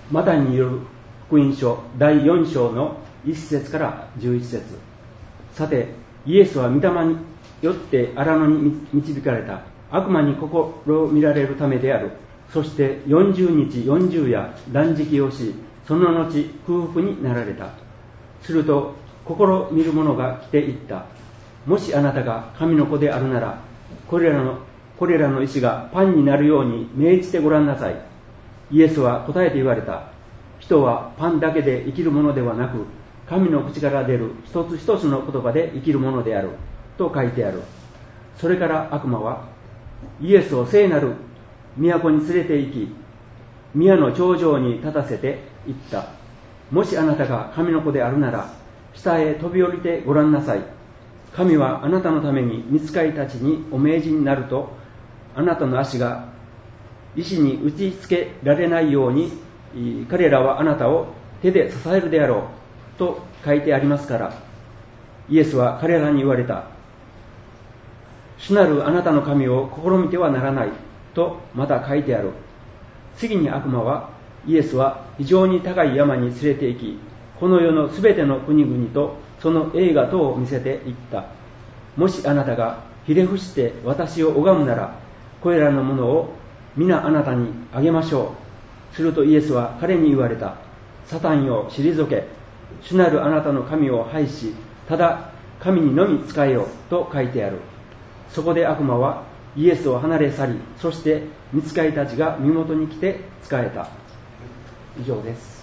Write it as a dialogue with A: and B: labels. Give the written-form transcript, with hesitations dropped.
A: マタイによる福音書第4章の1節から11節。さて、イエスは御霊によって荒野に導かれた。悪魔に試みられるためである。そして40日40夜断食をし、その後空腹になられた。すると試みる者が来ていった。もしあなたが神の子であるなら、これらの石がパンになるように命じてごらんなさい。イエスは答えて言われた。人はパンだけで生きるものではなく、神の口から出る一つ一つの言葉で生きるものであると書いてある。それから悪魔はイエスを聖なる都に連れて行き、宮の頂上に立たせて言った。もしあなたが神の子であるなら、下へ飛び降りてごらんなさい。神はあなたのために御使いたちにお命じになると、あなたの足が石に打ちつけられないように、彼らはあなたを手で支えるであろうと書いてありますから。イエスは彼らに言われた。主なるあなたの神を試みてはならないとまた書いてある。次に悪魔は、イエスは非常に高い山に連れて行き、この世のすべての国々とその栄華等を見せていった。もしあなたがひれ伏して私を拝むなら、これらのものを皆あなたにあげましょう。するとイエスは彼に言われた。サタンよ退け、主なるあなたの神を拝し、ただ神にのみ仕えよと書いてある。そこで悪魔はイエスを離れ去り、そして御使いたちが身元に来て仕えた。以上です。